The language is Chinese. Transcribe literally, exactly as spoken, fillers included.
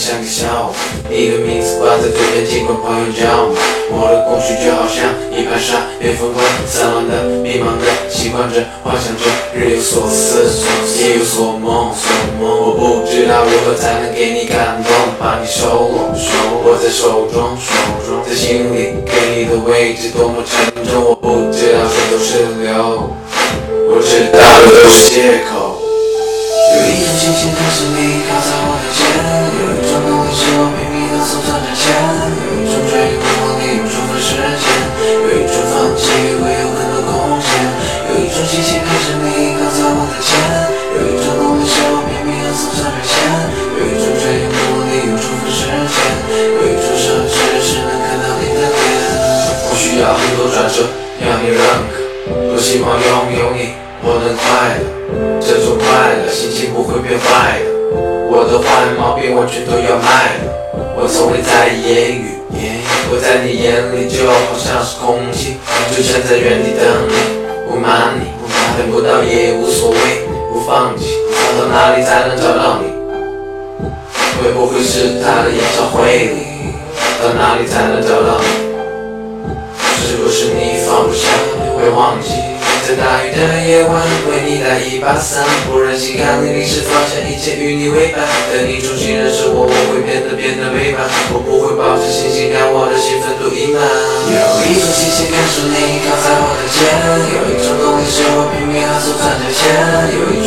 像个笑话。你的名字挂在嘴边，尽管朋友叫我。我的过去就好像一盘沙，被风刮散乱的、迷茫的，习惯着、幻想着，日有所思，夜有所梦。我不知道如何才能给你感动，把你收拢，握在手中，在心里给你的位置多么沉重。我不知道谁都是流，我知道的都是借口。有一种气息跟着你靠在我的肩，有一种动力是我拼命的搜索着钱，有一种追忆不忘你用充分时间，有一种放弃会有更多空间，有一种气息跟着你靠在我的肩，有一种动力是我拼命的搜索着钱，有一种追忆不忘你用充分时间，有一种奢侈是能看到你的脸。我需要很多转折让你认可，多希望拥有你我能快乐，这种快乐心情不会变坏的。我的坏毛病完全都要卖了，我从未在意言语，我在你眼里就好像是空气，就站在原地等你，不瞒你，等不到也无所谓，不放弃，到哪里才能找到你？会不会是他的演唱会里？到哪里才能找到你？是不是你放不下，会忘记？在大雨的夜晚，为你带一把伞，不忍心看你淋湿，放下一切与你为伴。等你重新认识我，我会变得变得背叛，我不会抱着信心让我的兴奋度溢满。有一种气息跟着你靠在我的肩，有一种动力是我拼命地搜赚着钱，有一